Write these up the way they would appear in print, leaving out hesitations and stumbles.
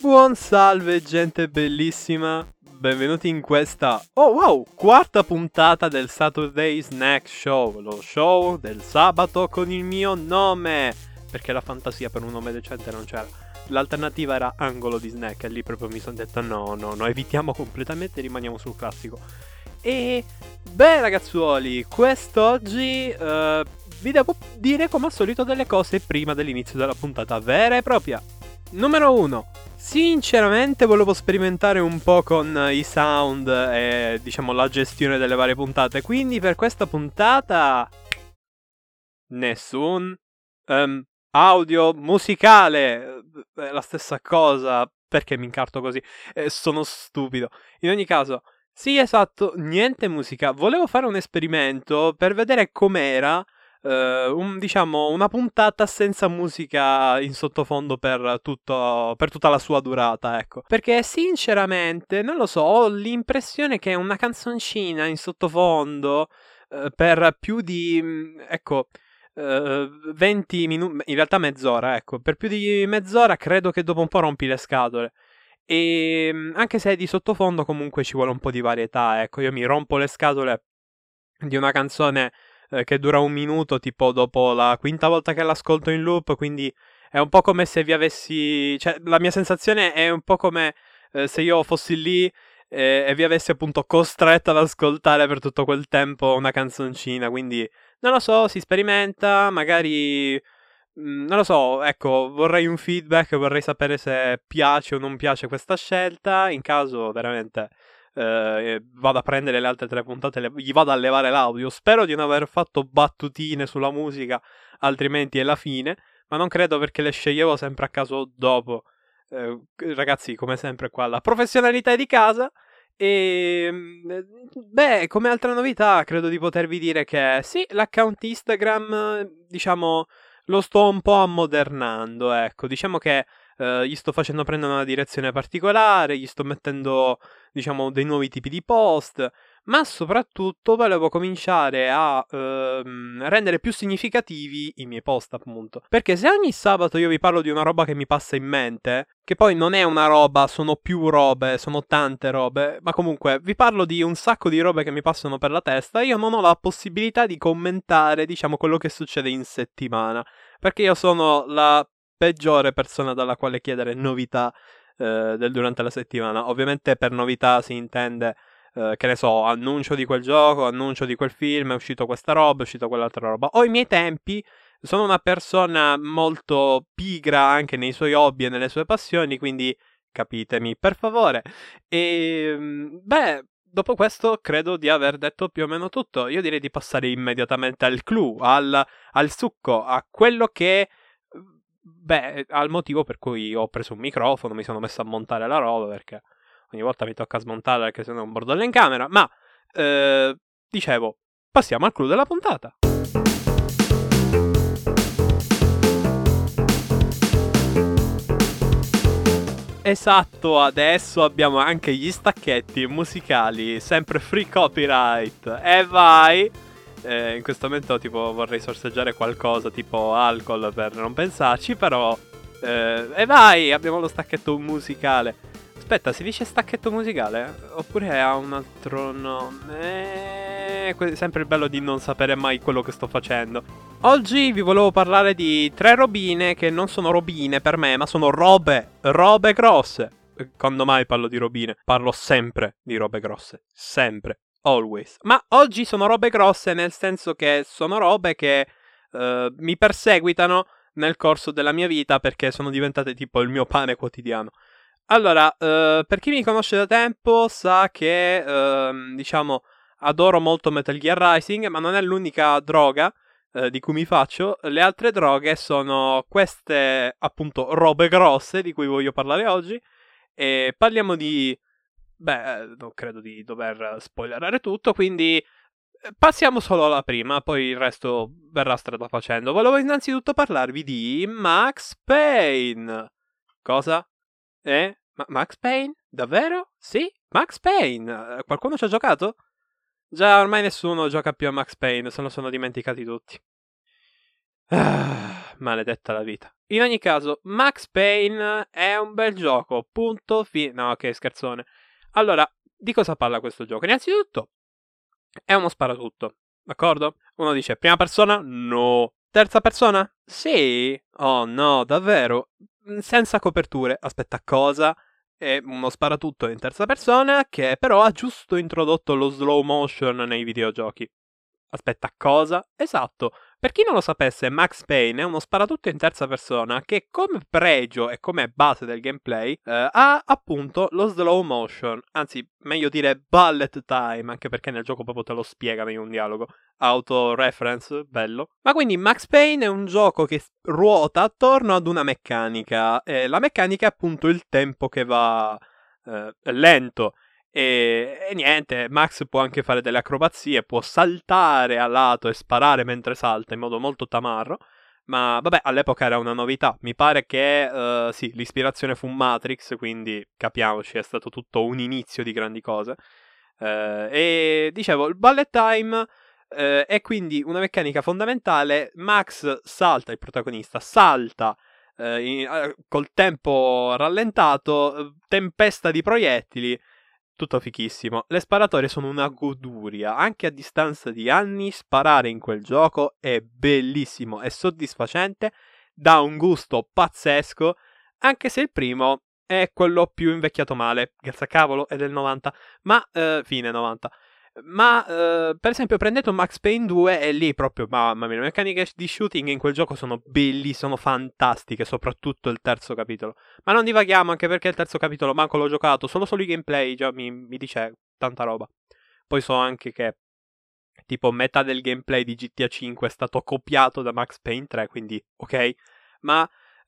Buon salve gente bellissima, benvenuti in questa, quarta puntata del Saturday Snack Show, lo show del sabato con il mio nome, perché la fantasia per un nome decente non c'era. L'alternativa era Angolo di Snack e lì proprio mi sono detto no, evitiamo completamente e rimaniamo sul classico. E beh ragazzuoli, quest'oggi vi devo dire come al solito delle cose prima dell'inizio della puntata vera e propria. Numero 1. Sinceramente volevo sperimentare un po' con i sound e diciamo la gestione delle varie puntate, quindi per questa puntata nessun audio musicale, è la stessa cosa, perché mi incarto così? Sono stupido. In ogni caso, sì esatto, niente musica. Volevo fare un esperimento per vedere com'era una puntata senza musica in sottofondo per tutta la sua durata, ecco. Perché sinceramente, non lo so, ho l'impressione che una canzoncina in sottofondo per più di 20 minuti, in realtà mezz'ora, ecco, per più di mezz'ora credo che dopo un po' rompi le scatole. E anche se è di sottofondo comunque ci vuole un po' di varietà, ecco. Io mi rompo le scatole di una canzone che dura un minuto, tipo dopo la quinta volta che l'ascolto in loop, quindi è un po' come se vi avessi, cioè la mia sensazione è un po' come se io fossi lì e vi avessi appunto costretto ad ascoltare per tutto quel tempo una canzoncina, quindi non lo so, si sperimenta, magari non lo so, ecco, vorrei un feedback, vorrei sapere se piace o non piace questa scelta, in caso veramente vado a prendere le altre 3 puntate, gli vado a levare l'audio. Spero di non aver fatto battutine sulla musica, altrimenti è la fine, ma non credo perché le sceglievo sempre a caso dopo. Ragazzi, come sempre qua la professionalità è di casa. E beh, come altra novità credo di potervi dire che sì, l'account Instagram, diciamo, lo sto un po' ammodernando, ecco, diciamo che gli sto facendo prendere una direzione particolare, gli sto mettendo, diciamo, dei nuovi tipi di post, ma soprattutto volevo cominciare a rendere più significativi i miei post, appunto. Perché se ogni sabato io vi parlo di una roba che mi passa in mente, che poi non è una roba, sono più robe, sono tante robe, ma comunque vi parlo di un sacco di robe che mi passano per la testa, io non ho la possibilità di commentare, diciamo, quello che succede in settimana, perché io sono la peggiore persona dalla quale chiedere novità durante la settimana. Ovviamente per novità si intende che ne so, annuncio di quel gioco, annuncio di quel film, è uscito questa roba, è uscita quell'altra roba. Ho i miei tempi, sono una persona molto pigra anche nei suoi hobby e nelle sue passioni, quindi capitemi per favore. E beh, dopo questo credo di aver detto più o meno tutto. Io direi di passare immediatamente al clou, al succo, a quello che, beh, al motivo per cui ho preso un microfono, mi sono messo a montare la roba, perché ogni volta mi tocca smontare perché sennò è un bordello in camera. Ma, dicevo, passiamo al clou della puntata. Esatto, adesso abbiamo anche gli stacchetti musicali, sempre free copyright. E vai! In questo momento tipo vorrei sorseggiare qualcosa tipo alcol per non pensarci, però e vai, abbiamo lo stacchetto musicale. Aspetta, si dice stacchetto musicale? Oppure ha un altro nome? Sempre il bello di non sapere mai quello che sto facendo. Oggi vi volevo parlare di 3 robine che non sono robine per me, ma sono robe grosse. Quando mai parlo di robine? Parlo sempre di robe grosse, sempre. Always. Ma oggi sono robe grosse nel senso che sono robe che mi perseguitano nel corso della mia vita perché sono diventate tipo il mio pane quotidiano. Allora, per chi mi conosce da tempo sa che, diciamo, adoro molto Metal Gear Rising, ma non è l'unica droga di cui mi faccio. Le altre droghe sono queste, appunto, robe grosse di cui voglio parlare oggi. E parliamo di... Beh, non credo di dover spoilerare tutto, quindi passiamo solo alla prima, poi il resto verrà strada facendo. Volevo innanzitutto parlarvi di Max Payne. Cosa? Max Payne? Davvero? Sì? Max Payne? Qualcuno ci ha giocato? Già, ormai nessuno gioca più a Max Payne, se lo sono dimenticati tutti. Maledetta la vita. In ogni caso, Max Payne è un bel gioco, punto no, ok, scherzone. Allora, di cosa parla questo gioco? Innanzitutto, è uno sparatutto, d'accordo? Uno dice, prima persona? No. Terza persona? Sì. Oh no, davvero? Senza coperture. Aspetta, cosa? È uno sparatutto in terza persona che però ha giusto introdotto lo slow motion nei videogiochi. Aspetta, cosa? Esatto. Per chi non lo sapesse, Max Payne è uno sparatutto in terza persona che come pregio e come base del gameplay ha appunto lo slow motion, anzi meglio dire bullet time, anche perché nel gioco proprio te lo spiegano in un dialogo. Auto-reference, bello. Ma quindi Max Payne è un gioco che ruota attorno ad una meccanica. La meccanica è appunto il tempo che va lento. E niente, Max può anche fare delle acrobazie, può saltare a lato e sparare mentre salta in modo molto tamarro. Ma vabbè, all'epoca era una novità. Mi pare che sì, l'ispirazione fu Matrix, quindi capiamoci, è stato tutto un inizio di grandi cose. E dicevo, il bullet time è quindi una meccanica fondamentale. Max salta, il protagonista salta col tempo rallentato, tempesta di proiettili. Tutto fichissimo. Le sparatorie sono una goduria. Anche a distanza di anni, sparare in quel gioco è bellissimo, è soddisfacente, dà un gusto pazzesco, anche se il primo è quello più invecchiato male. Grazie a cavolo, è del 90, ma fine 90. Ma per esempio prendete un Max Payne 2 e lì proprio, mamma mia, le meccaniche di shooting in quel gioco sono bellissime, sono fantastiche, soprattutto il terzo capitolo. Ma non divaghiamo, anche perché il terzo capitolo manco l'ho giocato, solo i gameplay già mi dice tanta roba. Poi so anche che tipo metà del gameplay di GTA 5 è stato copiato da Max Payne 3, quindi ok. Ma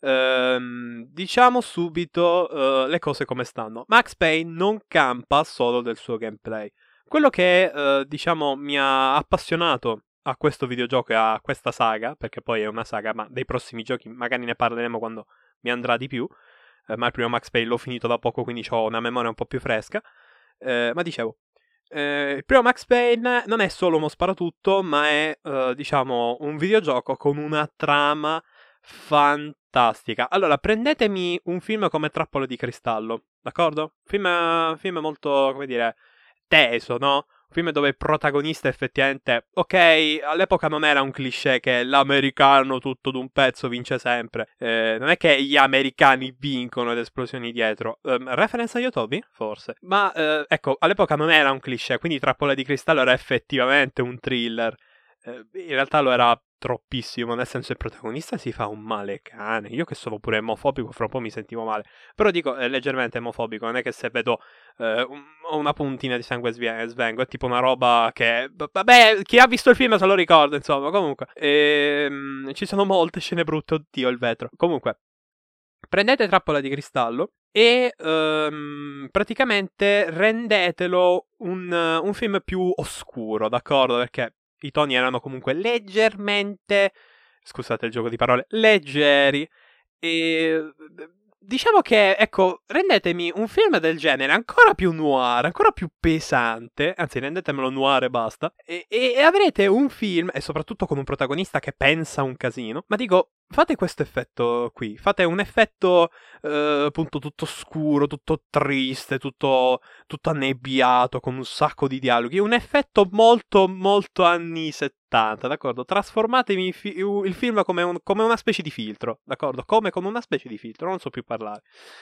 diciamo subito le cose come stanno. Max Payne non campa solo del suo gameplay. Quello che, diciamo, mi ha appassionato a questo videogioco e a questa saga, perché poi è una saga, ma dei prossimi giochi magari ne parleremo quando mi andrà di più, ma il primo Max Payne l'ho finito da poco, quindi ho una memoria un po' più fresca. Ma dicevo, il primo Max Payne non è solo uno sparatutto, ma è, diciamo, un videogioco con una trama fantastica. Allora, prendetemi un film come Trappola di Cristallo, d'accordo? Film molto, come dire, teso, no? Un film dove il protagonista effettivamente, ok, all'epoca non era un cliché che l'americano tutto d'un pezzo vince sempre. Non è che gli americani vincono ed esplosioni dietro. Reference a Yotobi? Forse. Ma ecco, all'epoca non era un cliché, quindi Trappola di Cristallo era effettivamente un thriller. In realtà lo era troppissimo, nel senso il protagonista si fa un male cane. Io che sono pure omofobico, fra un po' mi sentivo male. Però dico, è leggermente omofobico, non è che se vedo una puntina di sangue svengo, è tipo una roba che... Vabbè, chi ha visto il film se lo ricorda, insomma, comunque. Ci sono molte scene brutte, oddio il vetro. Comunque, prendete Trappola di Cristallo e praticamente rendetelo un film più oscuro, d'accordo? Perché i toni erano comunque leggermente, scusate il gioco di parole, leggeri. E diciamo che, ecco, rendetemi un film del genere ancora più noir, ancora più pesante, anzi rendetemelo noir e basta, e avrete un film, e soprattutto con un protagonista che pensa un casino, ma dico, fate questo effetto qui, fate un effetto appunto tutto scuro, tutto triste, tutto annebbiato, con un sacco di dialoghi, un effetto molto molto anni 70, d'accordo? Trasformatevi il film come una specie di filtro, d'accordo? Come con una specie di filtro, non so più parlare.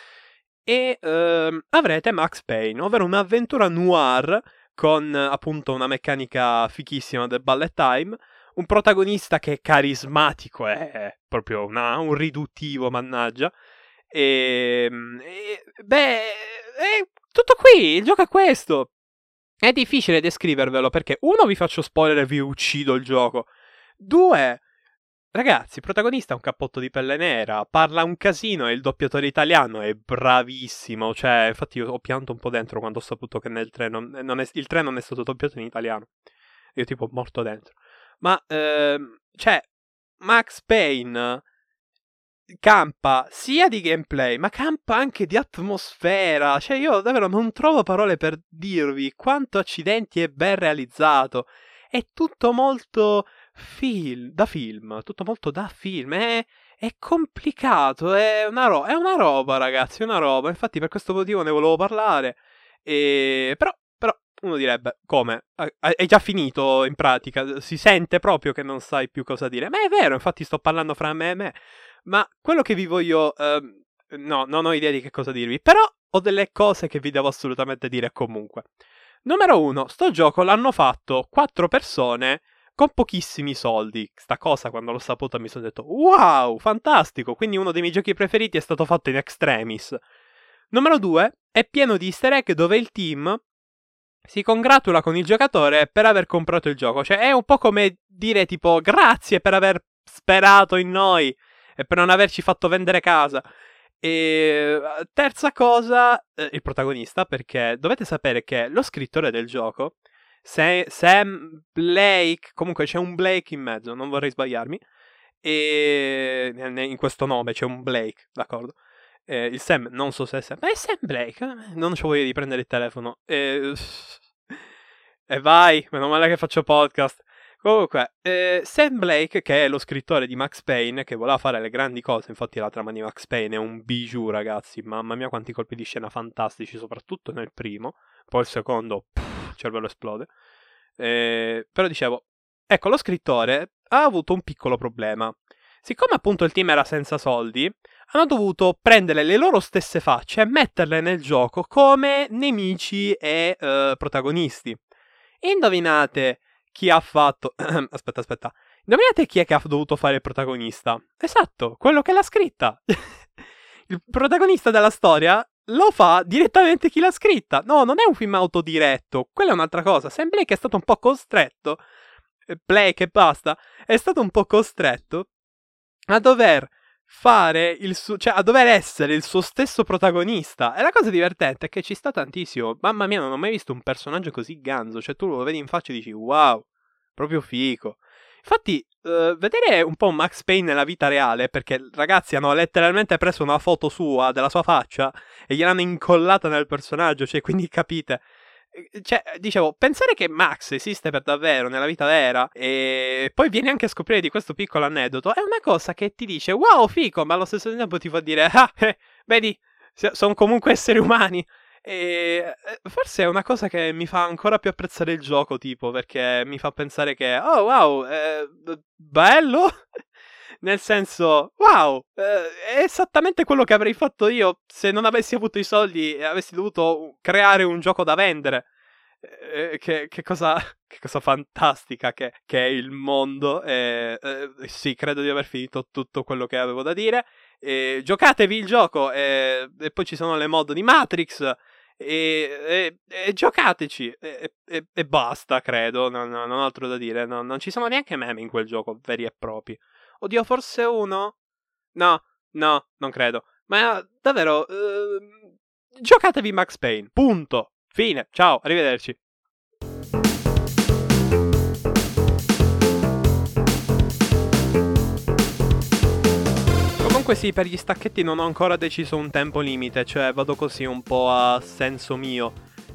E avrete Max Payne, ovvero un'avventura noir con appunto una meccanica fichissima del bullet time, un protagonista che è carismatico, è proprio un riduttivo, mannaggia. Beh, è tutto qui, il gioco è questo. È difficile descrivervelo perché, uno, vi faccio spoiler e vi uccido il gioco. Due, ragazzi, il protagonista ha un cappotto di pelle nera, parla un casino e il doppiatore italiano è bravissimo. Cioè, infatti io ho pianto un po' dentro quando ho saputo che nel treno il treno non è stato doppiato in italiano. Io tipo morto dentro. Ma, cioè, Max Payne campa sia di gameplay, ma campa anche di atmosfera. Cioè, io davvero non trovo parole per dirvi quanto accidenti è ben realizzato. È tutto molto da film, tutto molto da film. È è complicato, è una roba, ragazzi, è una roba. Infatti per questo motivo ne volevo parlare. Però uno direbbe, come? È già finito in pratica, si sente proprio che non sai più cosa dire. Ma è vero, infatti sto parlando fra me e me. Ma quello che vi voglio... no, non ho idea di che cosa dirvi, però ho delle cose che vi devo assolutamente dire comunque. Numero 1, sto gioco l'hanno fatto 4 persone con pochissimi soldi. Sta cosa, quando l'ho saputo, mi sono detto wow, fantastico. Quindi uno dei miei giochi preferiti è stato fatto in extremis. Numero 2, è pieno di easter egg dove il team si congratula con il giocatore per aver comprato il gioco. Cioè è un po' come dire tipo grazie per aver sperato in noi e per non averci fatto vendere casa. E terza cosa, il protagonista, perché dovete sapere che lo scrittore del gioco, Sam Blake, comunque c'è un Blake in mezzo, non vorrei sbagliarmi, e in questo nome c'è un Blake, d'accordo? Il Sam, non so se è Sam, ma è Sam Blake, non c'ho voglia di prendere il telefono. E vai, meno male che faccio podcast. Comunque, Sam Blake, che è lo scrittore di Max Payne, che voleva fare le grandi cose, infatti la trama di Max Payne è un bijou, ragazzi, mamma mia quanti colpi di scena fantastici, soprattutto nel primo, poi il secondo, il cervello esplode. Però dicevo, ecco, lo scrittore ha avuto un piccolo problema. Siccome appunto il team era senza soldi, hanno dovuto prendere le loro stesse facce e metterle nel gioco come nemici e protagonisti. Indovinate chi ha fatto... aspetta. Indovinate chi è che ha dovuto fare il protagonista? Esatto, quello che l'ha scritta. Il protagonista della storia lo fa direttamente chi l'ha scritta. No, non è un film autodiretto, quella è un'altra cosa. Sam Blake è stato un po' costretto, Blake e basta, è stato un po' costretto a dover fare il suo, cioè a dover essere il suo stesso protagonista. E la cosa divertente è che ci sta tantissimo. Mamma mia, non ho mai visto un personaggio così ganzo. Cioè tu lo vedi in faccia e dici wow, proprio figo. Infatti, vedere un po' Max Payne nella vita reale, perché ragazzi hanno letteralmente preso una foto sua, della sua faccia, e gliel'hanno incollata nel personaggio, cioè quindi capite. Cioè, dicevo, pensare che Max esiste per davvero nella vita vera e poi vieni anche a scoprire di questo piccolo aneddoto è una cosa che ti dice wow, fico, ma allo stesso tempo ti fa dire vedi, sono comunque esseri umani. E forse è una cosa che mi fa ancora più apprezzare il gioco, tipo, perché mi fa pensare che oh wow, bello. Nel senso, wow, è esattamente quello che avrei fatto io se non avessi avuto i soldi e avessi dovuto creare un gioco da vendere. Che cosa fantastica che è il mondo. Sì, credo di aver finito tutto quello che avevo da dire. Giocatevi il gioco e poi ci sono le mod di Matrix. E giocateci e basta, credo. Non ho altro da dire. Non ci sono neanche meme in quel gioco veri e propri. Oddio, forse uno? No, non credo. Ma davvero, giocatevi Max Payne. Punto. Fine. Ciao, arrivederci. Comunque sì, per gli stacchetti non ho ancora deciso un tempo limite, cioè vado così un po' a senso mio.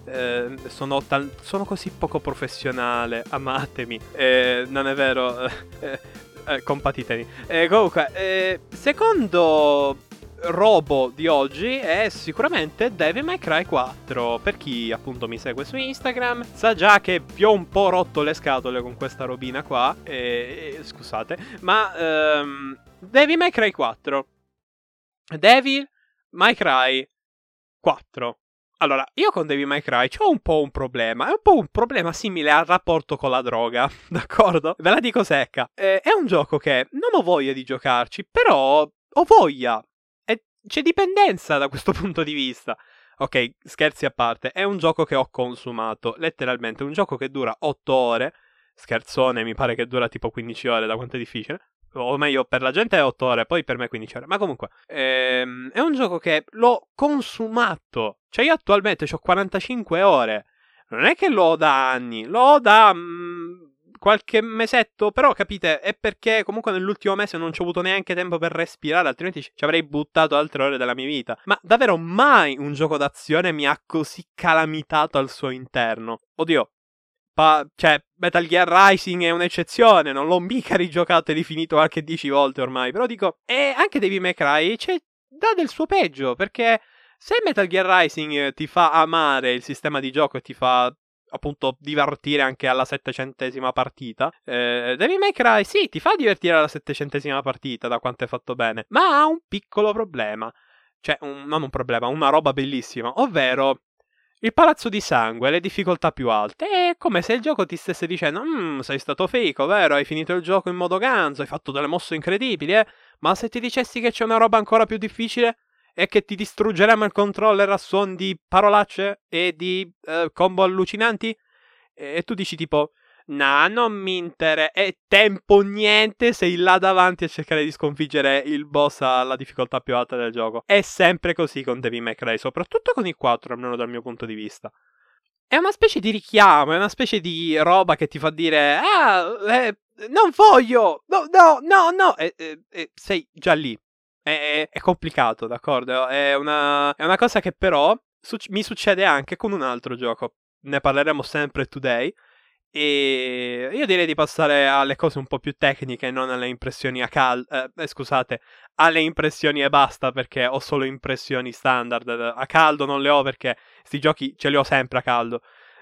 Sono così poco professionale, amatemi. Non è vero. Compatitemi. Comunque, secondo robo di oggi è sicuramente Devil May Cry 4. Per chi appunto mi segue su Instagram sa già che vi ho un po' rotto le scatole con questa robina qua. Scusate, ma Devil May Cry 4. Devil May Cry 4. Allora, io con Devil May Cry c'ho un po' un problema. È un po' un problema simile al rapporto con la droga, d'accordo? Ve la dico secca. È un gioco che non ho voglia di giocarci, però ho voglia. E c'è dipendenza da questo punto di vista. Ok, scherzi a parte, è un gioco che ho consumato, letteralmente, un gioco che dura 8 ore. Scherzone, mi pare che dura tipo 15 ore, da quanto è difficile. O meglio, per la gente è 8 ore, poi per me 15 ore. Ma comunque, è un gioco che l'ho consumato. Cioè io attualmente ho 45 ore. Non è che l'ho da anni, l'ho da qualche mesetto. Però capite, è perché comunque nell'ultimo mese non ci ho avuto neanche tempo per respirare. Altrimenti ci avrei buttato altre ore della mia vita. Ma davvero mai un gioco d'azione mi ha così calamitato al suo interno. Oddio, cioè, Metal Gear Rising è un'eccezione, non l'ho mica rigiocato e rifinito qualche 10 volte ormai, però dico, e anche Devil May Cry dà del suo peggio, perché se Metal Gear Rising ti fa amare il sistema di gioco e ti fa appunto divertire anche alla 700esima partita, Devil May Cry sì, ti fa divertire alla 700esima partita da quanto è fatto bene, ma ha un piccolo problema, cioè non un problema, una roba bellissima, ovvero il palazzo di sangue, le difficoltà più alte. È come se il gioco ti stesse dicendo: sei stato fico, vero? Hai finito il gioco in modo ganzo, hai fatto delle mosse incredibili, eh? Ma se ti dicessi che c'è una roba ancora più difficile e che ti distruggeremo il controller a suon di parolacce e di combo allucinanti? E tu dici tipo: nah, non mi interessa. È tempo niente, sei là davanti a cercare di sconfiggere il boss alla difficoltà più alta del gioco. È sempre così con Devil May Cry, soprattutto con il 4, almeno dal mio punto di vista. È una specie di richiamo, è una specie di roba che ti fa dire: non voglio! No! E sei già lì. È complicato, d'accordo? È una cosa che però mi succede anche con un altro gioco. Ne parleremo sempre today. E io direi di passare alle cose un po' più tecniche, non alle impressioni scusate, alle impressioni e basta, perché ho solo impressioni standard. A caldo non le ho perché sti giochi ce li ho sempre a caldo.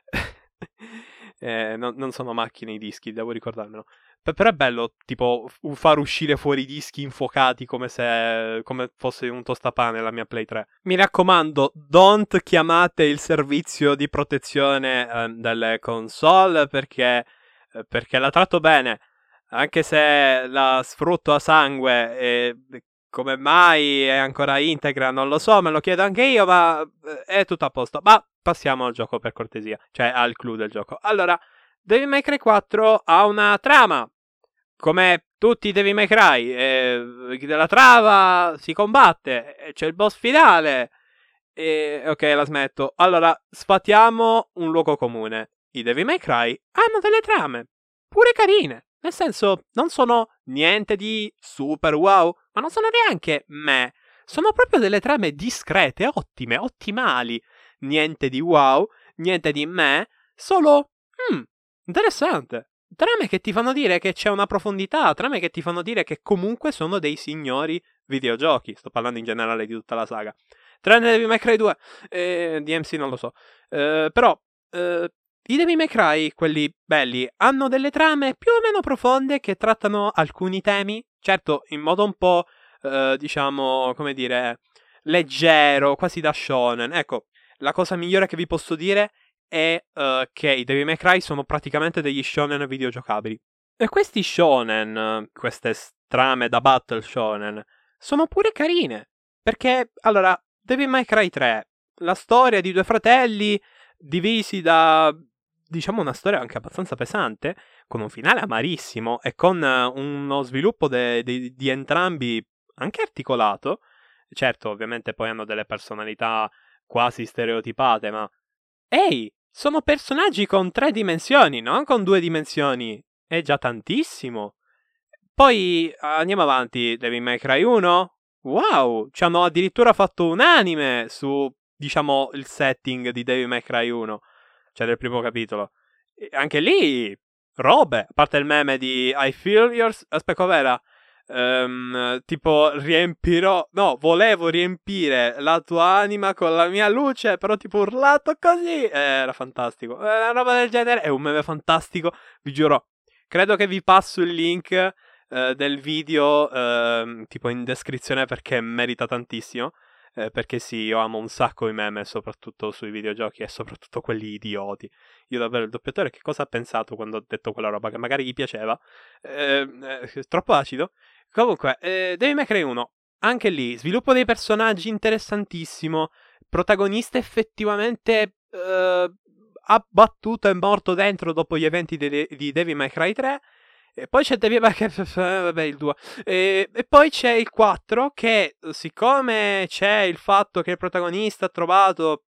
Non sono macchine i dischi, devo ricordarmelo. Però è bello, tipo, far uscire fuori i dischi infuocati come fosse un tostapane la mia Play 3. Mi raccomando, don't chiamate il servizio di protezione delle console perché la tratto bene. Anche se la sfrutto a sangue e come mai è ancora integra non lo so, me lo chiedo anche io, ma è tutto a posto. Ma passiamo al gioco per cortesia, cioè al clou del gioco. Allora, Devil May Cry 4 ha una trama, come tutti i Devil May Cry, della trama si combatte, c'è il boss finale, ok, la smetto. Allora, sfatiamo un luogo comune. I Devil May Cry hanno delle trame, pure carine, nel senso, non sono niente di super wow, ma non sono neanche meh. Sono proprio delle trame discrete, ottime, ottimali. Niente di wow, niente di meh, solo interessante. Trame che ti fanno dire che c'è una profondità, trame che ti fanno dire che comunque sono dei signori videogiochi. Sto parlando in generale di tutta la saga. Tranne Devil May Cry 2, DMC non lo so. Però i Devil May Cry, quelli belli, hanno delle trame più o meno profonde che trattano alcuni temi, certo in modo un po', diciamo, come dire, leggero, quasi da shonen. Ecco, la cosa migliore che vi posso dire è che i Devil May Cry sono praticamente degli shonen videogiocabili. E questi shonen, queste trame da battle shonen, sono pure carine. Perché, allora, Devil May Cry 3, la storia di due fratelli divisi da, diciamo, una storia anche abbastanza pesante, con un finale amarissimo e con uno sviluppo di entrambi anche articolato. Certo, ovviamente poi hanno delle personalità quasi stereotipate, ma ehi, sono personaggi con 3 dimensioni, non con 2 dimensioni. È già tantissimo. Poi andiamo avanti. Devil May Cry 1? Wow, ci hanno addirittura fatto un anime su, diciamo, il setting di Devil May Cry 1. Cioè del primo capitolo. E anche lì, robe. A parte il meme di I feel your... Aspetta, com'era? Tipo volevo riempire la tua anima con la mia luce, però tipo urlato così, era fantastico, una roba del genere, è un meme fantastico, vi giuro. Credo che vi passo il link del video tipo in descrizione perché merita tantissimo, perché sì, io amo un sacco i meme, soprattutto sui videogiochi e soprattutto quelli idioti. Io davvero, il doppiatore che cosa ha pensato quando ho detto quella roba che magari gli piaceva? Troppo acido. Comunque, Devil May Cry 1, anche lì, sviluppo dei personaggi interessantissimo, protagonista effettivamente abbattuto e morto dentro dopo gli eventi di Devil May Cry 3, e poi c'è Devil May Cry, vabbè, il 2, e poi c'è il 4 che, siccome c'è il fatto che il protagonista ha trovato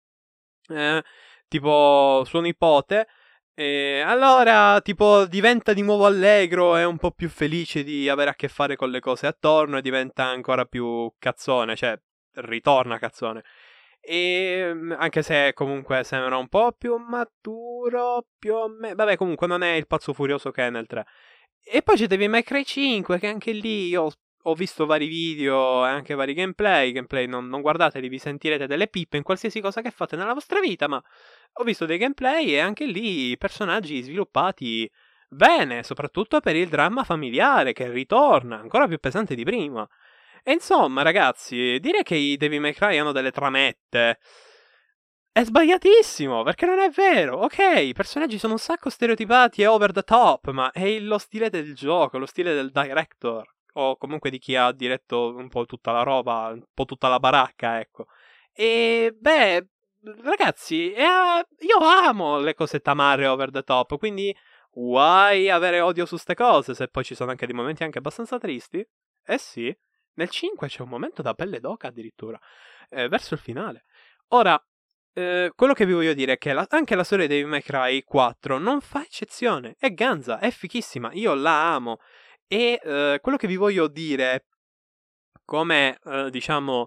tipo suo nipote, allora, tipo, diventa di nuovo allegro e un po' più felice di avere a che fare con le cose attorno e diventa ancora più cazzone, cioè, ritorna cazzone. E anche se comunque sembra un po' più maturo, più o meno. Vabbè, comunque non è il pazzo furioso che è nel 3. E poi c'è Devil May Cry 5, che anche lì io ho visto vari video e anche vari gameplay. Gameplay non guardateli, vi sentirete delle pippe in qualsiasi cosa che fate nella vostra vita, ma ho visto dei gameplay e anche lì i personaggi sviluppati bene, soprattutto per il dramma familiare che ritorna, ancora più pesante di prima. E insomma, ragazzi, dire che i Devil May Cry hanno delle tramette è sbagliatissimo, perché non è vero. Ok, i personaggi sono un sacco stereotipati e over the top, ma è lo stile del gioco, lo stile del director, o comunque di chi ha diretto un po' tutta la roba, un po' tutta la baracca, ecco. E beh, ragazzi, io amo le cose tamare over the top, quindi why avere odio su ste cose se poi ci sono anche dei momenti anche abbastanza tristi? Eh sì, nel 5 c'è un momento da pelle d'oca addirittura, verso il finale. Ora, quello che vi voglio dire è che anche la storia di Devil May Cry 4 non fa eccezione, è ganza, è fichissima, io la amo. E quello che vi voglio dire come, diciamo,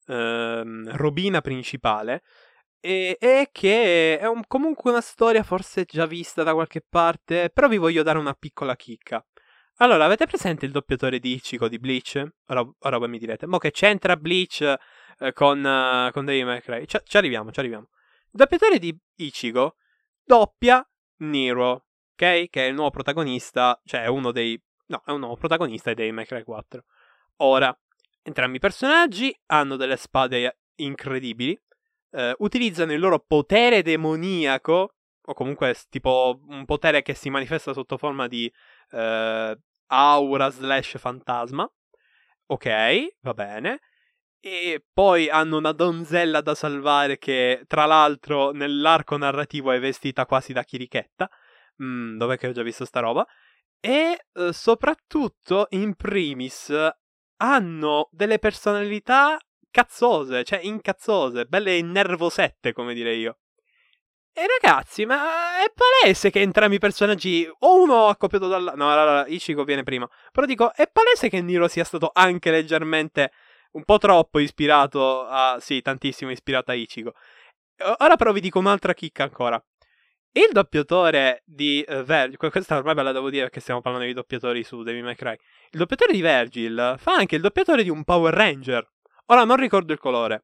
robina principale è che è comunque una storia forse già vista da qualche parte, però vi voglio dare una piccola chicca. Allora, avete presente il doppiatore di Ichigo di Bleach? Ora voi mi direte, ma che c'entra Bleach con Devil May Cry? Ci arriviamo. Il doppiatore di Ichigo doppia Nero, ok? Che è il nuovo protagonista, cioè è uno dei... No, è un nuovo protagonista di Devil May Cry 4. Ora, entrambi i personaggi hanno delle spade incredibili, utilizzano il loro potere demoniaco, o comunque tipo un potere che si manifesta sotto forma di aura / fantasma. Ok, va bene. E poi hanno una donzella da salvare che, tra l'altro, nell'arco narrativo è vestita quasi da chirichetta. Dov'è che ho già visto sta roba? E soprattutto, in primis, hanno delle personalità cazzose, cioè incazzose, belle innervosette, come direi io. E ragazzi, ma è palese che entrambi i personaggi, o uno accoppiato dalla... No, allora, Ichigo viene prima. Però dico, è palese che Nero sia stato anche leggermente, un po' troppo ispirato a... Sì, tantissimo ispirato a Ichigo. Ora però vi dico un'altra chicca ancora. Il doppiatore di Virgil, questa ormai ve la devo dire perché stiamo parlando di doppiatori su Devil May Cry. Il doppiatore di Virgil fa anche il doppiatore di un Power Ranger. Ora non ricordo il colore.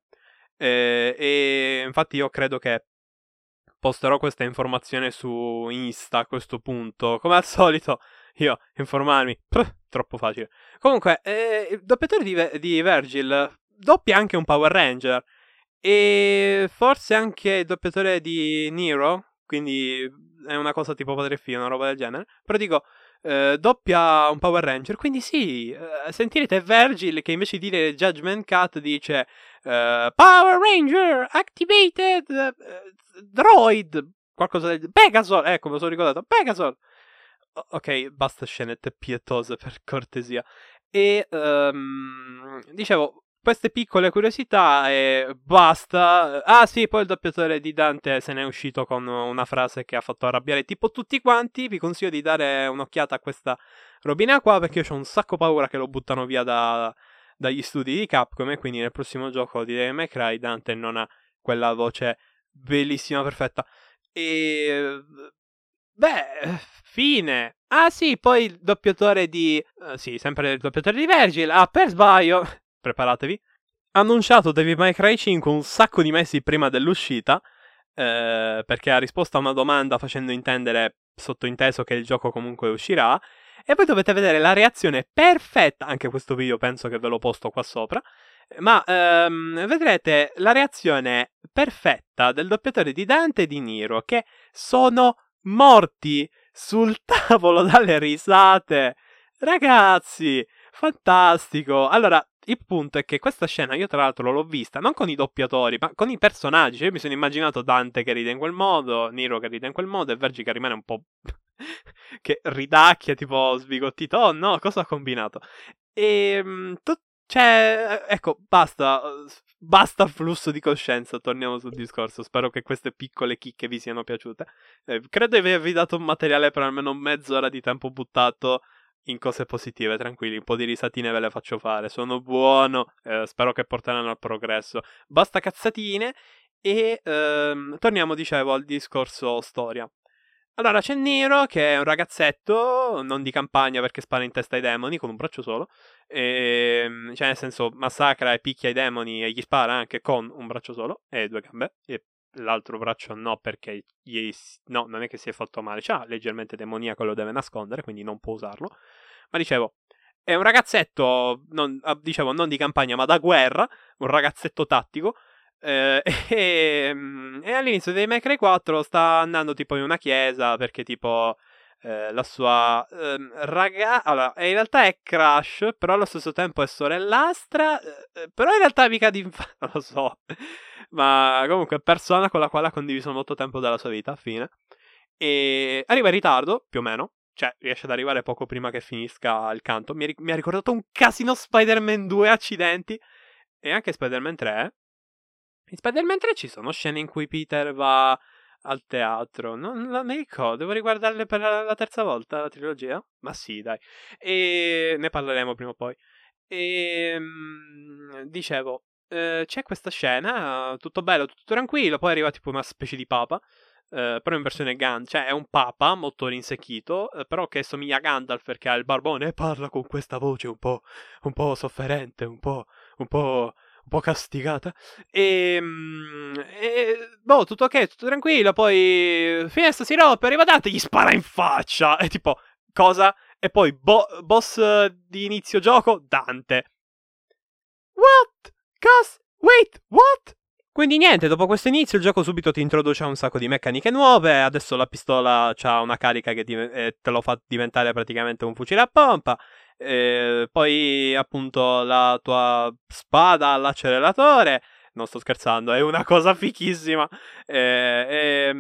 E infatti io credo che posterò questa informazione su Insta a questo punto. Come al solito, io informarmi, troppo facile. Comunque, il doppiatore di Virgil doppia anche un Power Ranger. E forse anche il doppiatore di Nero. Quindi è una cosa tipo padre e figlio, una roba del genere. Però dico, doppia un Power Ranger. Quindi sì, sentirete Virgil che invece di dire Judgment Cut dice Power Ranger activated droid. Qualcosa del Pegasus. Ecco, me lo sono ricordato. Pegasus. Ok, basta scenette pietose per cortesia. E dicevo, queste piccole curiosità e basta. Ah sì, poi il doppiatore di Dante se n'è uscito con una frase che ha fatto arrabbiare tipo tutti quanti. Vi consiglio di dare un'occhiata a questa robina qua perché io ho un sacco paura che lo buttano via dagli studi di Capcom e quindi nel prossimo gioco di Devil May Cry Dante non ha quella voce bellissima, perfetta. E... Beh, fine. Ah sì, poi il doppiatore di... sì, sempre il doppiatore di Virgil. Ah, per sbaglio... Preparatevi. Ha annunciato Devil May Cry 5 un sacco di mesi prima dell'uscita. Perché ha risposto a una domanda facendo intendere sottointeso che il gioco comunque uscirà. E poi dovete vedere la reazione perfetta. Anche questo video penso che ve l'ho posto qua sopra. Ma vedrete la reazione perfetta del doppiatore di Dante e di Nero, che sono morti sul tavolo dalle risate. Ragazzi, fantastico. Allora, il punto è che questa scena io tra l'altro l'ho vista non con i doppiatori, ma con i personaggi. Cioè, io mi sono immaginato Dante che ride in quel modo, Nero che ride in quel modo e Vergi che rimane un po' che ridacchia, tipo sbigottito. Oh no, cosa ha combinato? E cioè, ecco, basta il flusso di coscienza, torniamo sul discorso. Spero che queste piccole chicche vi siano piaciute. Credo di avervi dato un materiale per almeno mezz'ora di tempo buttato in cose positive, tranquilli, un po' di risatine ve le faccio fare, sono buono, spero che porteranno al progresso. Basta cazzatine e torniamo, dicevo, al discorso storia. Allora, c'è Nero che è un ragazzetto, non di campagna perché spara in testa ai demoni con un braccio solo, cioè nel senso massacra e picchia i demoni e gli spara anche con un braccio solo e 2 gambe, e l'altro braccio no perché no, non è che si è fatto male, c'ha leggermente demoniaco e lo deve nascondere, quindi non può usarlo. Ma dicevo, è un ragazzetto, dicevo, non di campagna ma da guerra, un ragazzetto tattico. E all'inizio dei May Cry 4 sta andando tipo in una chiesa perché tipo la sua allora in realtà è crush, però allo stesso tempo è sorellastra, però in realtà mica non lo so, ma comunque è persona con la quale ha condiviso molto tempo della sua vita, fine. E arriva in ritardo, più o meno, cioè riesce ad arrivare poco prima che finisca il canto. Mi ha ricordato un casino Spider-Man 2, accidenti, e anche Spider-Man 3. In Spider-Man 3 ci sono scene in cui Peter va al teatro. Non mi ricordo, devo riguardarle per la terza volta la trilogia? Ma sì, dai. E ne parleremo prima o poi. E dicevo, c'è questa scena, tutto bello, tutto tranquillo, poi arriva tipo una specie di papa. Però in versione Gandalf, cioè è un papa molto rinsecchito, però che somiglia a Gandalf perché ha il barbone e parla con questa voce un po' sofferente, un po' castigata. Boh, tutto ok, tutto tranquillo. Poi Finestra si rompe, arriva Dante, gli spara in faccia. E tipo, cosa? E poi boss di inizio gioco, Dante. What? Wait, what? Quindi niente, dopo questo inizio il gioco subito ti introduce a un sacco di meccaniche nuove. Adesso la pistola ha una carica che te lo fa diventare praticamente un fucile a pompa. Poi appunto la tua spada all'acceleratore. Non sto scherzando, è una cosa fichissima. E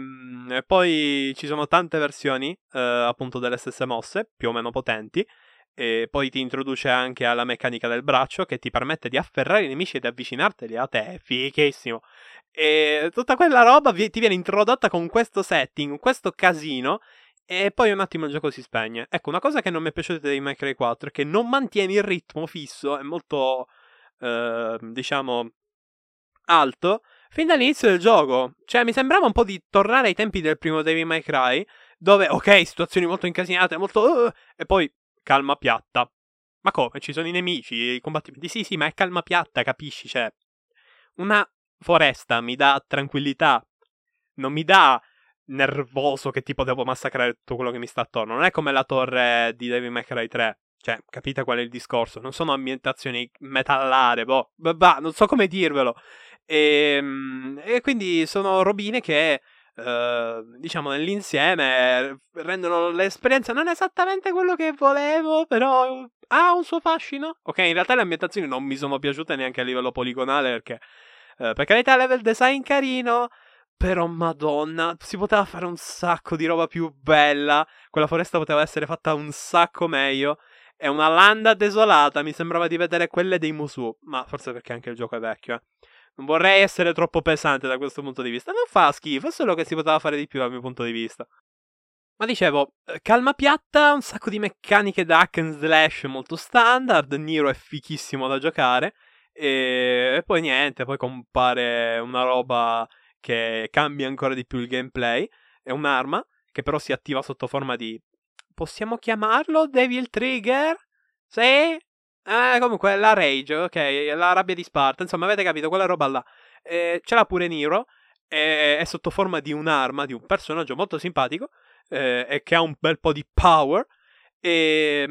poi ci sono tante versioni appunto delle stesse mosse, più o meno potenti. E poi ti introduce anche alla meccanica del braccio che ti permette di afferrare i nemici ed avvicinarteli a te. È fighissimo. E tutta quella roba ti viene introdotta con questo setting, questo casino. E poi un attimo il gioco si spegne. Ecco, una cosa che non mi è piaciuta di May Cry 4 è che non mantiene il ritmo fisso, è molto, diciamo, alto, fin dall'inizio del gioco. Cioè, mi sembrava un po' di tornare ai tempi del primo Devil May Cry, dove, ok, situazioni molto incasinate, molto... e poi calma piatta. Ma come? Ci sono i nemici, i combattimenti. Sì, ma è calma piatta, capisci? Cioè, una foresta mi dà tranquillità, non mi dà nervoso che tipo devo massacrare tutto quello che mi sta attorno. Non è come la torre di Devil May Cry 3. Cioè, capite qual è il discorso? Non sono ambientazioni metallare, non so come dirvelo. E quindi sono robine che, diciamo, nell'insieme rendono l'esperienza non esattamente quello che volevo, però ha un suo fascino. Ok, in realtà le ambientazioni non mi sono piaciute neanche a livello poligonale perché, per carità, level design carino, però madonna, si poteva fare un sacco di roba più bella. Quella foresta poteva essere fatta un sacco meglio. È una landa desolata, mi sembrava di vedere quelle dei Musou, ma forse perché anche il gioco è vecchio, Non vorrei essere troppo pesante da questo punto di vista. Non fa schifo, è solo che si poteva fare di più dal mio punto di vista. Ma dicevo, calma piatta, un sacco di meccaniche da hack and slash molto standard, Nero è fichissimo da giocare, e poi niente, poi compare una roba che cambia ancora di più il gameplay, è un'arma che però si attiva sotto forma di... possiamo chiamarlo Devil Trigger? Sì? Comunque la Rage, ok, la rabbia di Sparta, insomma avete capito quella roba là. Ce l'ha pure Nero, è sotto forma di un'arma, di un personaggio molto simpatico, e che ha un bel po' di power. E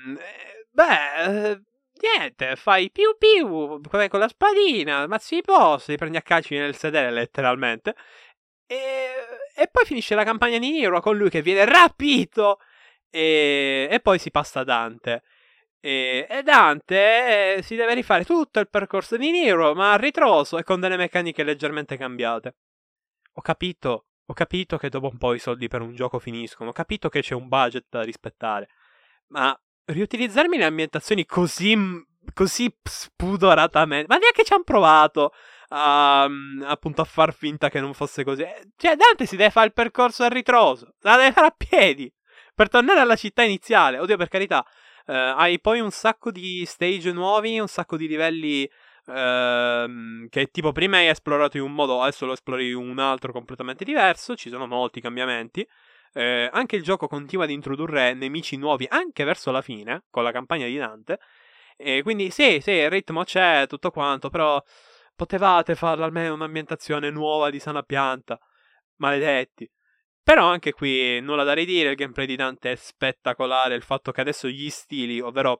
niente, fai più più con la spadina, ammazzi i boss, li prendi a calci nel sedere letteralmente. E poi finisce la campagna di Nero con lui che viene rapito. E poi si passa a Dante. E Dante si deve rifare tutto il percorso di Nero, ma a ritroso e con delle meccaniche leggermente cambiate. Ho capito che dopo un po' i soldi per un gioco finiscono, ho capito che c'è un budget da rispettare, ma riutilizzarmi le ambientazioni così spudoratamente, ma neanche ci hanno provato appunto a far finta che non fosse così. Cioè Dante si deve fare il percorso a ritroso, la deve fare a piedi per tornare alla città iniziale. Oddio, per carità, Hai poi un sacco di stage nuovi, un sacco di livelli che tipo prima hai esplorato in un modo, adesso lo esplori in un altro completamente diverso. Ci sono molti cambiamenti. Anche il gioco continua ad introdurre nemici nuovi anche verso la fine, con la campagna di Dante. Quindi sì, il ritmo c'è, tutto quanto, però potevate farla almeno un'ambientazione nuova di sana pianta. Maledetti. Però anche qui nulla da ridire, il gameplay di Dante è spettacolare, il fatto che adesso gli stili, ovvero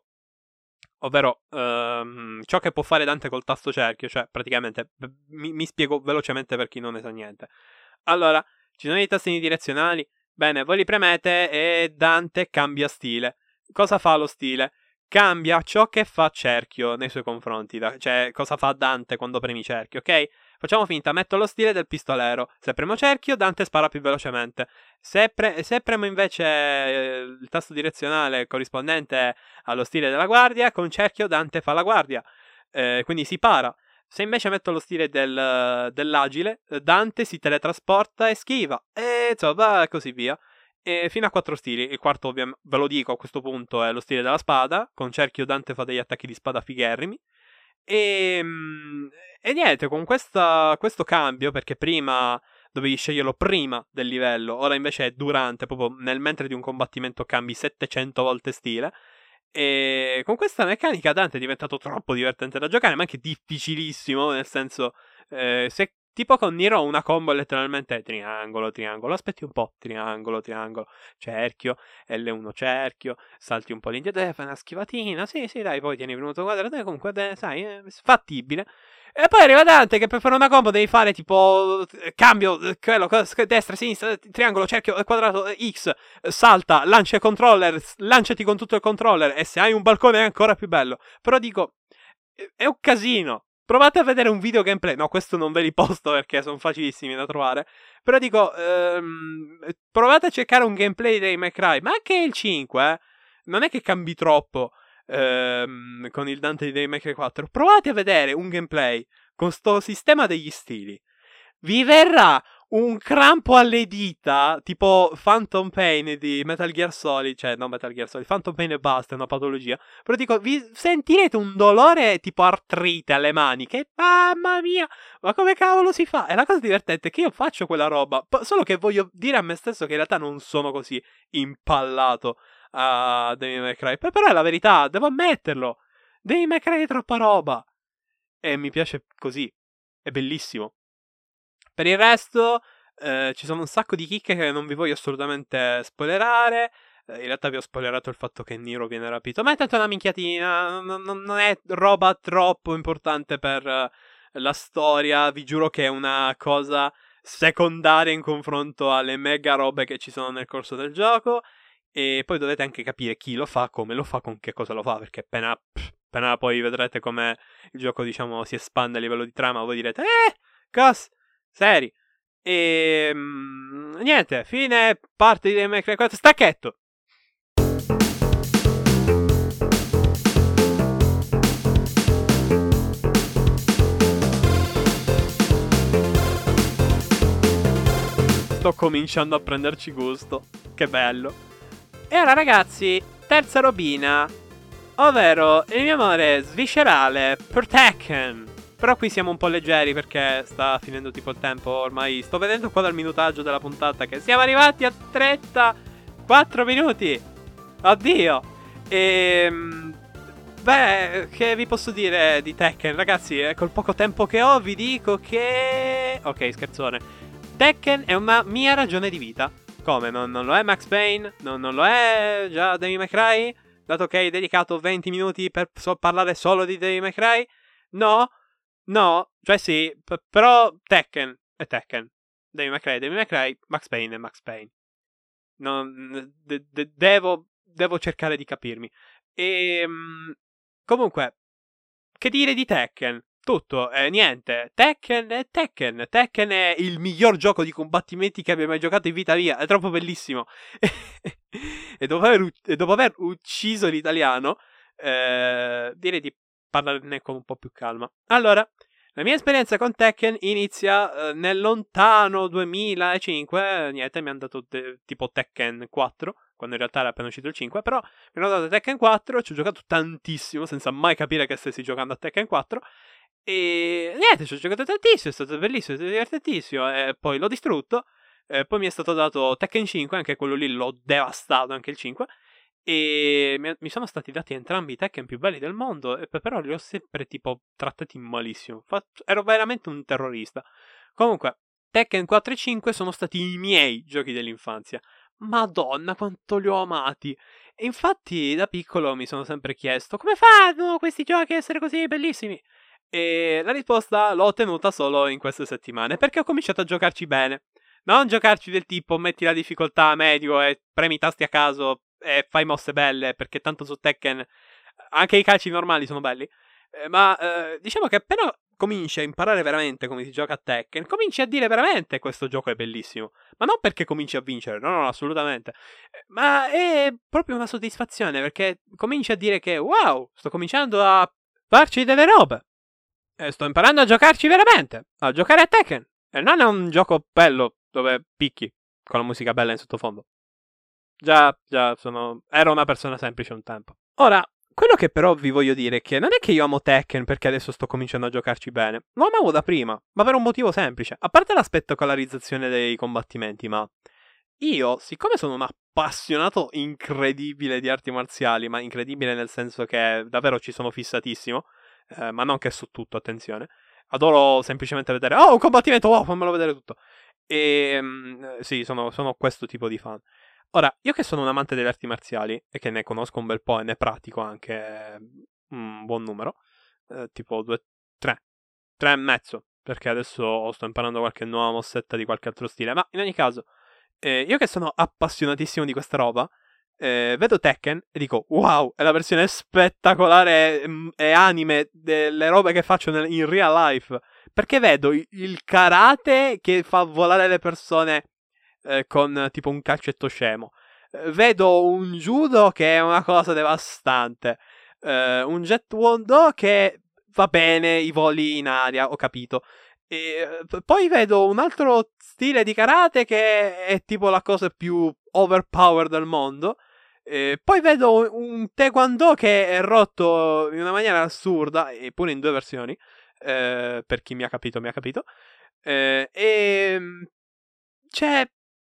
ciò che può fare Dante col tasto cerchio, cioè praticamente, mi spiego velocemente per chi non ne sa niente. Allora, ci sono i tastini direzionali, bene, voi li premete e Dante cambia stile. Cosa fa lo stile? Cambia ciò che fa cerchio nei suoi confronti, cioè cosa fa Dante quando premi cerchio, ok? Facciamo finta, metto lo stile del pistolero. Se premo cerchio, Dante spara più velocemente. Se premo invece il tasto direzionale corrispondente allo stile della guardia, con cerchio Dante fa la guardia. Quindi si para. Se invece metto lo stile dell'agile, Dante si teletrasporta e schiva. E insomma, e così via. E fino a 4 stili. Il quarto, ovviamente, ve lo dico a questo punto, è lo stile della spada. Con cerchio Dante fa degli attacchi di spada figherrimi. E niente, con questo cambio, perché prima dovevi sceglierlo prima del livello, ora invece è durante, proprio nel mentre di un combattimento cambi 700 volte stile. E con questa meccanica Dante è diventato troppo divertente da giocare, ma anche difficilissimo, nel senso, se tipo con Nero una combo è letteralmente triangolo, aspetti un po', triangolo, cerchio, L1 cerchio, salti un po' all'indietro, fai una schivatina, sì, dai, poi tieni premuto quadrato, comunque, sai, è fattibile. E poi arriva Dante che per fare una combo devi fare tipo cambio, quello, destra, sinistra, triangolo, cerchio, quadrato, X, salta, lancia il controller, lanciati con tutto il controller e se hai un balcone è ancora più bello. Però dico, è un casino. Provate a vedere un video gameplay. No, questo non ve li posto perché sono facilissimi da trovare. Però dico, provate a cercare un gameplay dei May Cry, ma anche il 5, non è che cambi troppo. Con il Dante di Devil May Cry 4, provate a vedere un gameplay con sto sistema degli stili, vi verrà un crampo alle dita tipo Phantom Pain di Metal Gear Solid, cioè non Metal Gear Solid, Phantom Pain e basta, è una patologia, però dico, vi sentirete un dolore tipo artrite alle mani, che mamma mia, ma come cavolo si fa? E la cosa divertente è che io faccio quella roba, solo che voglio dire a me stesso che in realtà non sono così impallato a Devil May Cry. Però è la verità, devo ammetterlo. Devil May Cry è troppa roba. E mi piace così. È bellissimo. Per il resto, ci sono un sacco di chicche che non vi voglio assolutamente spoilerare. In realtà vi ho spoilerato il fatto che Nero viene rapito. Ma è tanto una minchiatina. Non è roba troppo importante per la storia. Vi giuro che è una cosa secondaria in confronto alle mega robe che ci sono nel corso del gioco. E poi dovete anche capire chi lo fa, come lo fa, con che cosa lo fa, perché appena poi vedrete come il gioco, diciamo, si espande a livello di trama, voi direte, cos, seri. E niente, fine, parte di Devil May Cry 4, stacchetto. Sto cominciando a prenderci gusto, che bello. E ora ragazzi, terza robina, ovvero il mio amore sviscerale per Tekken. Però qui siamo un po' leggeri perché sta finendo tipo il tempo. Ormai sto vedendo qua dal minutaggio della puntata che siamo arrivati a 34 minuti. Oddio. Beh, che vi posso dire di Tekken? Ragazzi, col poco tempo che ho vi dico che... Ok, scherzone. Tekken è una mia ragione di vita. Come? Non lo è Max Payne? Non lo è già Devil May Cry? Dato che hai dedicato 20 minuti per parlare solo di Devil May Cry? No? Cioè sì, però Tekken è Tekken. Devil May Cry, Max Payne è Max Payne. Devo cercare di capirmi. Comunque, che dire di Tekken? Tutto, niente. Tekken è Tekken. Tekken è il miglior gioco di combattimenti che abbia mai giocato in vita mia. È troppo bellissimo. E dopo aver ucciso l'italiano, direi di parlarne con un po' più calma. Allora, la mia esperienza con Tekken inizia nel lontano 2005. Niente, mi hanno dato tipo Tekken 4. quando in realtà era appena uscito il 5, però mi hanno dato Tekken 4, ci ho giocato tantissimo, senza mai capire che stessi giocando a Tekken 4, e niente, ci ho giocato tantissimo, è stato bellissimo, è stato divertentissimo, e poi l'ho distrutto, poi mi è stato dato Tekken 5, anche quello lì l'ho devastato, anche il 5, e mi sono stati dati entrambi i Tekken più belli del mondo, però li ho sempre tipo trattati malissimo, ero veramente un terrorista. Comunque, Tekken 4 e 5 sono stati i miei giochi dell'infanzia. Madonna, quanto li ho amati. E infatti, da piccolo mi sono sempre chiesto come fanno questi giochi a essere così bellissimi? E la risposta l'ho ottenuta solo in queste settimane, perché ho cominciato a giocarci bene. Non giocarci del tipo metti la difficoltà medio e premi i tasti a caso e fai mosse belle, perché tanto su Tekken anche i calci normali sono belli. Ma diciamo che appena cominci a imparare veramente come si gioca a Tekken, cominci a dire veramente questo gioco è bellissimo. Ma non perché cominci a vincere, no, assolutamente. Ma è proprio una soddisfazione, perché cominci a dire che wow, sto cominciando a farci delle robe. E sto imparando a giocarci veramente, a giocare a Tekken. E non è un gioco bello dove picchi con la musica bella in sottofondo. Già, ero una persona semplice un tempo. Ora, quello che però vi voglio dire è che non è che io amo Tekken perché adesso sto cominciando a giocarci bene. Lo amavo da prima, ma per un motivo semplice. A parte la spettacolarizzazione dei combattimenti, ma io, siccome sono un appassionato incredibile di arti marziali, ma incredibile nel senso che davvero ci sono fissatissimo, ma non che su tutto, attenzione. Adoro semplicemente vedere, oh, un combattimento, wow, fammelo vedere tutto. E sì, sono questo tipo di fan. Ora, io che sono un amante delle arti marziali e che ne conosco un bel po' e ne pratico anche un buon numero, tipo 2, 3, 3 e mezzo, perché adesso sto imparando qualche nuova mossetta di qualche altro stile, ma in ogni caso, io che sono appassionatissimo di questa roba, vedo Tekken e dico wow, è la versione spettacolare e anime delle robe che faccio in real life, perché vedo il karate che fa volare le persone con tipo un calcetto scemo. Vedo un judo che è una cosa devastante. Un jet wondo che va bene, i voli in aria, ho capito. E poi vedo un altro stile di karate che è tipo la cosa più overpowered del mondo. Poi vedo un taekwondo che è rotto in una maniera assurda, eppure in 2 versioni. Per chi mi ha capito, mi ha capito. Cioè,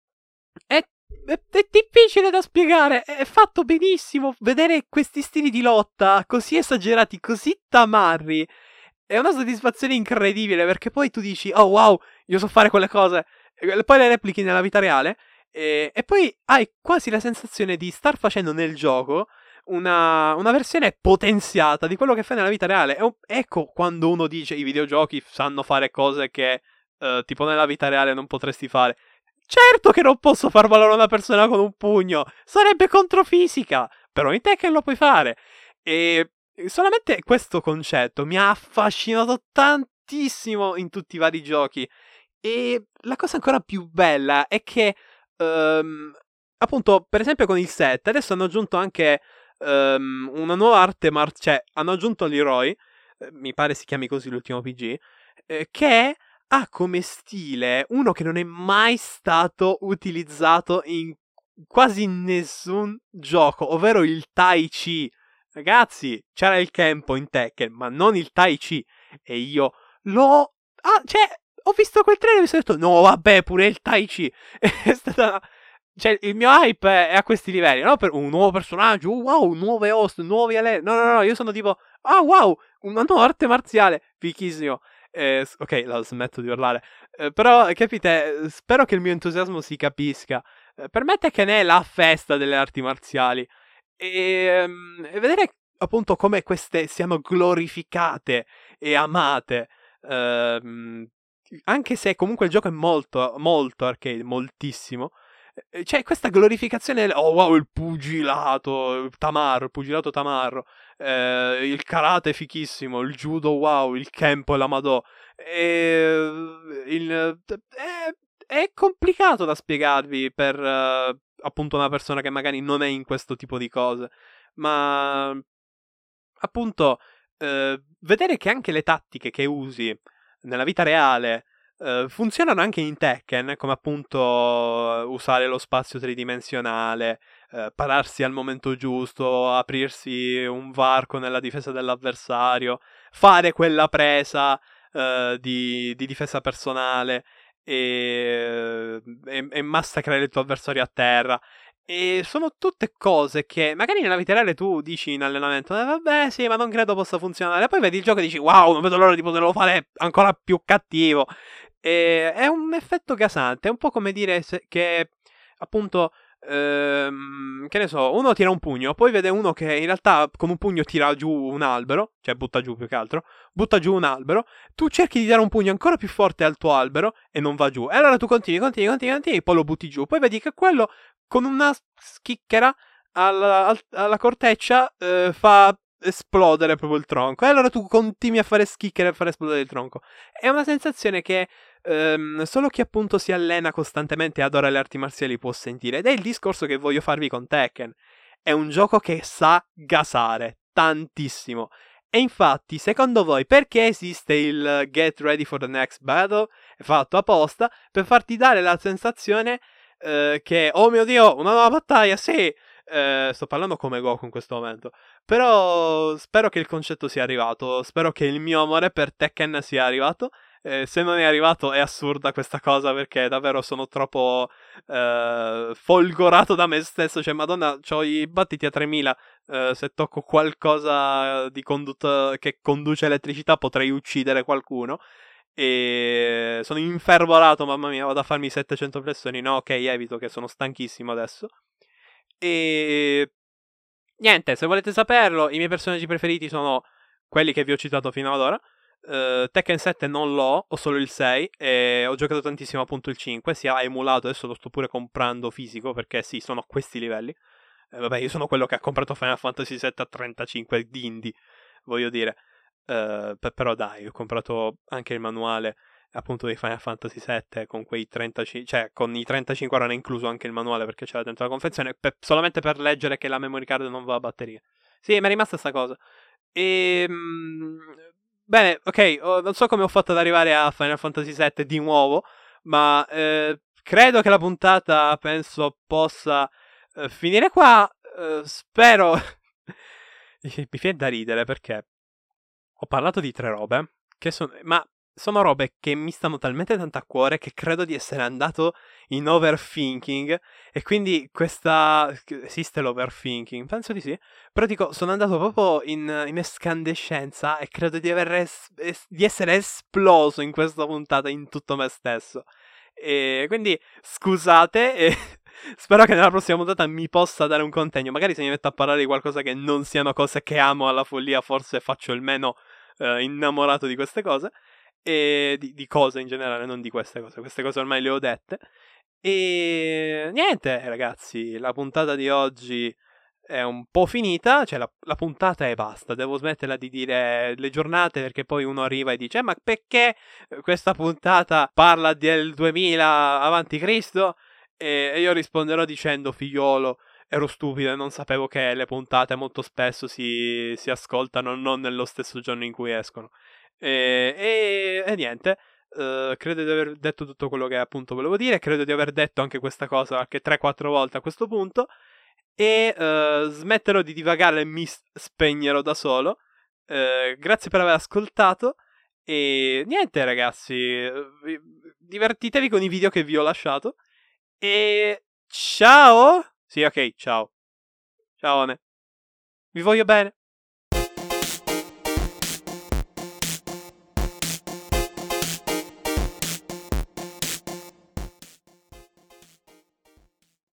è difficile da spiegare. È fatto benissimo. Vedere questi stili di lotta così esagerati, così tamarri, è una soddisfazione incredibile. Perché poi tu dici, oh wow, io so fare quelle cose. E poi le replichi nella vita reale. E poi hai quasi la sensazione di star facendo nel gioco una versione potenziata di quello che fai nella vita reale. Ecco quando uno dice i videogiochi sanno fare cose che tipo nella vita reale non potresti fare. Certo che non posso far valere una persona con un pugno, sarebbe controfisica, però in Tekken lo puoi fare. E solamente questo concetto mi ha affascinato tantissimo in tutti i vari giochi. E la cosa ancora più bella è che appunto, per esempio con il 7 adesso hanno aggiunto anche una nuova arte cioè hanno aggiunto l'Heroi, mi pare si chiami così l'ultimo PG, che ha come stile uno che non è mai stato utilizzato in quasi nessun gioco, ovvero il Tai Chi. Ragazzi, c'era il Kenpo in Tekken, ma non il Tai Chi. E io cioè, ho visto quel trailer e mi sono detto, no, vabbè, pure il Tai Chi. È stata... Cioè, il mio hype è a questi livelli, no? Per un nuovo personaggio, wow, nuove host, nuovi no, io sono tipo, wow, una nuova arte marziale, fichissimo. Ok, la smetto di urlare. Però, capite, spero che il mio entusiasmo si capisca. Per me Tekken è la festa delle arti marziali. E vedere appunto come queste siano glorificate e amate. Anche se comunque il gioco è molto, molto arcade, moltissimo. C'è questa glorificazione, oh wow, il pugilato, il pugilato tamarro, il karate fichissimo, il judo wow, il kempo e la madò. È complicato da spiegarvi per appunto una persona che magari non è in questo tipo di cose, ma appunto vedere che anche le tattiche che usi nella vita reale funzionano anche in Tekken, come appunto usare lo spazio tridimensionale, pararsi al momento giusto, aprirsi un varco nella difesa dell'avversario, fare quella presa di difesa personale e massacrare il tuo avversario a terra. E sono tutte cose che magari nella vita reale tu dici in allenamento, vabbè sì, ma non credo possa funzionare. Poi vedi il gioco e dici, wow, non vedo l'ora di poterlo fare ancora più cattivo. E è un effetto gasante, è un po' come dire che appunto, che ne so, uno tira un pugno, poi vede uno che in realtà con un pugno tira giù un albero, cioè butta giù più che altro, butta giù un albero, tu cerchi di dare un pugno ancora più forte al tuo albero e non va giù. E allora tu continui, poi lo butti giù, poi vedi che quello con una schicchera alla corteccia fa esplodere proprio il tronco. E allora tu continui a fare schicchiere e fare esplodere il tronco. È una sensazione che solo chi appunto si allena costantemente e adora le arti marziali può sentire. Ed è il discorso che voglio farvi con Tekken. È un gioco che sa gasare tantissimo. E infatti, secondo voi, perché esiste il Get Ready for the Next Battle? È fatto apposta per farti dare la sensazione che, oh mio Dio, una nuova battaglia, sì! Sto parlando come Goku in questo momento. Però spero che il concetto sia arrivato. Spero che il mio amore per Tekken sia arrivato. Se non è arrivato è assurda questa cosa, perché davvero sono troppo folgorato da me stesso. Cioè, madonna, ho i battiti a 3000. Se tocco qualcosa di che conduce elettricità potrei uccidere qualcuno. E sono infervorato, mamma mia, vado a farmi 700 flessioni. No, ok, evito, che sono stanchissimo adesso. E niente, se volete saperlo, i miei personaggi preferiti sono quelli che vi ho citato fino ad ora. Tekken 7 non l'ho, ho solo il 6 e ho giocato tantissimo appunto il 5, sia emulato, adesso lo sto pure comprando fisico perché sì, sono a questi livelli. Vabbè, io sono quello che ha comprato Final Fantasy 7 a 35 di indie, voglio dire. Però dai, ho comprato anche il manuale appunto di Final Fantasy 7 con quei 35, cioè con i 35 ora ne è incluso anche il manuale perché c'era dentro la confezione, solamente per leggere che la memory card non va a batteria. Sì, mi è rimasta sta cosa. E bene, ok, non so come ho fatto ad arrivare a Final Fantasy 7 di nuovo, ma credo che la puntata penso possa finire qua. Spero mi viene da ridere perché ho parlato di 3 robe che ma sono robe che mi stanno talmente tanto a cuore che credo di essere andato in overthinking. E quindi esiste l'overthinking? Penso di sì. Però dico, sono andato proprio in escandescenza e credo di di essere esploso in questa puntata in tutto me stesso. E quindi scusate e spero che nella prossima puntata mi possa dare un contegno. Magari se mi metto a parlare di qualcosa che non siano cose che amo alla follia, forse faccio il meno innamorato di queste cose. E di cose in generale, non di queste cose. Queste cose ormai le ho dette. E niente, ragazzi, la puntata di oggi è un po' finita. Cioè, la puntata è basta. Devo smetterla di dire le giornate perché poi uno arriva e dice: ma perché questa puntata parla del 2000 avanti Cristo? E io risponderò dicendo: figliolo, ero stupido e non sapevo che le puntate molto spesso si ascoltano non nello stesso giorno in cui escono. E niente, credo di aver detto tutto quello che appunto volevo dire. Credo di aver detto anche questa cosa anche 3-4 volte a questo punto. E smetterò di divagare e mi spegnerò da solo. Grazie per aver ascoltato. E niente, ragazzi, divertitevi con i video che vi ho lasciato. E ciao! Sì, ok, ciao. Ciao, vi voglio bene.